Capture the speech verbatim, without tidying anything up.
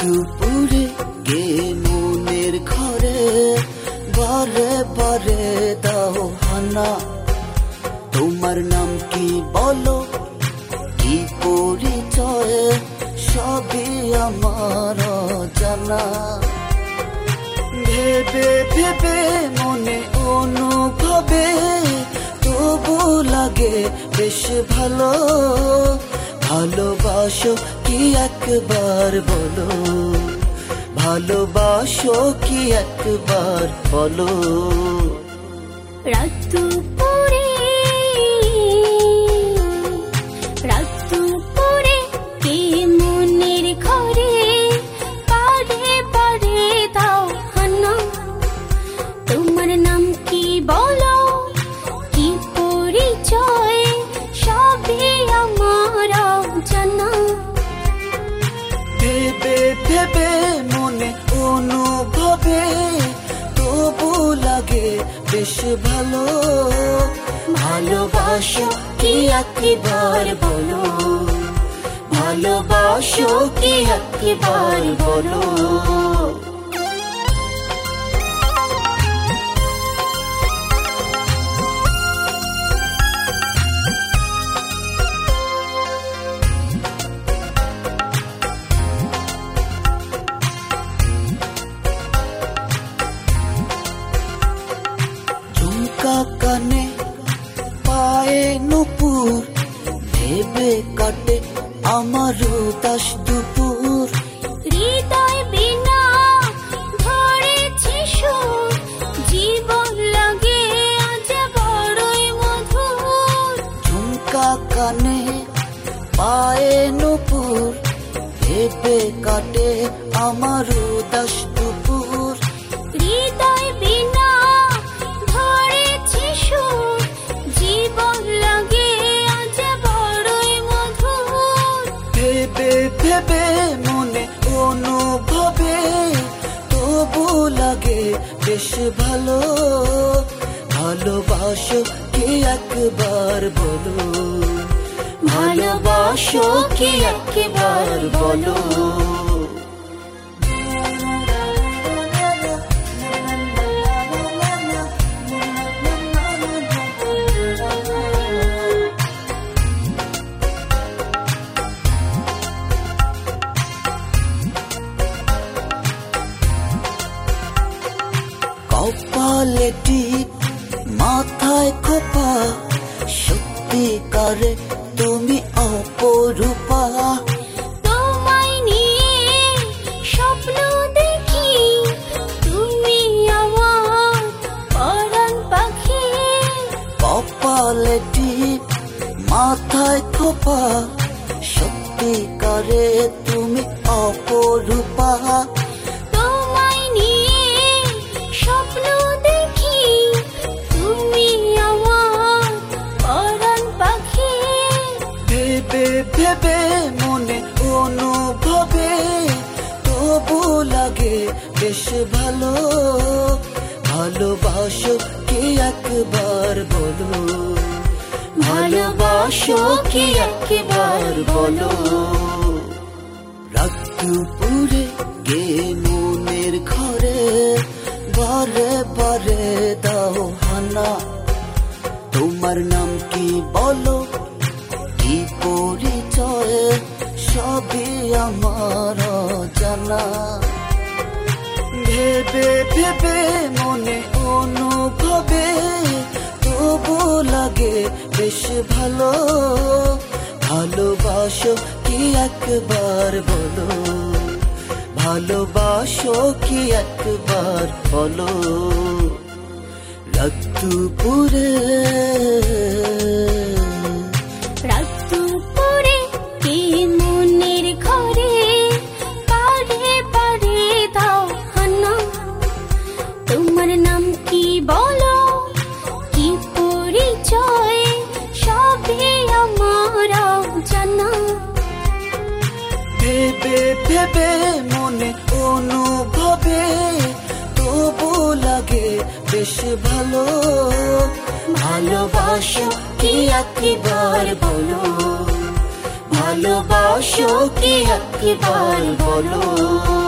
দুপুরে গে মনের ঘরে বারে বারে দাও হানা। তোমার নাম কি বলো, কি পরিচয়, সবই আমার জানা। ভেবে ভেবে মনে অনুভবে তবু লাগে বেশ ভালো। ভালোবাসো কি একবার বলো, ভালোবাসো কি একবার বলো। রাত দুপুরে রাত দুপুরে কে মনের ঘরে বারে বারে দাও হানা। তোমার নাম কি বলো, কি পরিচয়, সবই আমার জানা। ভেবে ভেবে মনে অনুভবে তবু লাগে বেশ ভালো। ভালোবাসো কি একবার বলো, ভালোবাসো কি একবার বলো। ঝুমকা কানে পায়ে নুপুর, ভেবে কাটে আমার উদাস দুপুর। হৃদয় বিনা ধরেছে সুর, জীবন লাগে আজ বড়ই মধুর। ঝুমকা কানে পায়ে নুপুর, ভেবে কাটে আমার উদাস দুপুর। হৃদয় বিনা ধরেছে সুর, জীবন লাগে আজ বড়ই মধুর। ভেবে ভেবে মনে অনুভবে তবু লাগে বেশ ভালো। ভালোবাসো কি একবার বলো, ভালোবাসো কি একবার বলো। কপালে টিপ মাথায় খোপা, সত্যিকারে তুমি অপরূপা। তোমায় নিয়ে স্বপ্ন দেখি, তুমি আমার পরাণ পাখি। কপালে টিপ মাথায় খোপা, সত্যিকারে তুমি অপরূপা। তোমায় নিয়ে স্বপ্ন দেখি, তুমি আমার পরাণ পাখি। ভেবে ভেবে মনে অনুভবে তবু লাগে বেশ ভালো। ভালোবাসো কি একবার বলো, ভালোবাসো কি একবার বলো। রাত দুপুরে গে মনের ঘরে বারে বারে দাও হানা। তোমার নাম কি বলো, কি পরিচয়, সবই আমার জানা। ভেবে ভেবে মনে অনুভবে তবু লাগে বেশ ভালো। ভালোবাসো কি একবার বলো, ভালোবাসো কি একবার বলো। রাত দুপুরে রাত দুপুরে কে মনের ঘরে বারে বারে দাও হানা। তোমার নাম কি বলো, কি পরিচয়, সবই আমার জানা। ভেবে ভেবে মনে অনুভবে তবু লাগে বেশ ভালো। ভালোবাসো কি একবার বলো, ভালোবাসো কি একবার বলো।